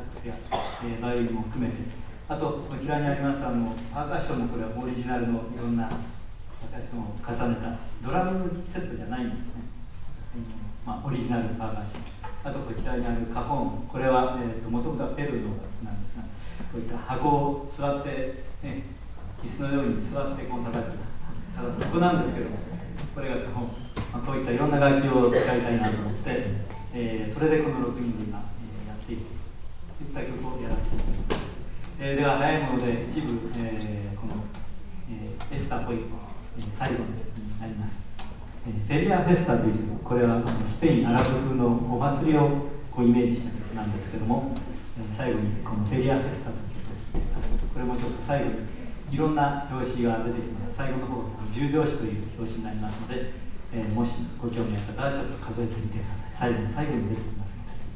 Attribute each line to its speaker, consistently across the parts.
Speaker 1: クスや、バイオリンも含めて、あとこちらにありますパーカッションもこれはオリジナルのいろんなパーカッションを重ねたドラムセットじゃないんですね、オリジナルパーカッション。あとこちらにあるカホン、これは元々はペルーの楽器なんですが、こういった箱を座って、椅子のように座ってこう叩く、ただここなんですけども、これがカホン、こういったいろんな楽器を使いたいなと思って、それでこの6人で今、やっているそういった曲をやらせていただきます。では早いもので一部、この、エスタポイ、最後になります。フェリアフェスタという、これはスペイン・アラブ風のお祭りをこうイメージした曲なんですけども、最後にこのフェリアフェスタという曲、これもちょっと最後にいろんな表紙が出てきます。最後の方、10拍子という表紙になりますので、もしご興味あったらちょっと数えてみてください。最後の最後に出てきますので。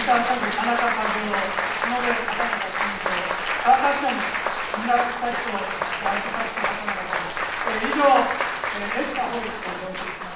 Speaker 2: 川和樹、田中和夫、下部片方新平、川崎さん、木村久志と、大田久志と、以上、レスターホールとお送りしました。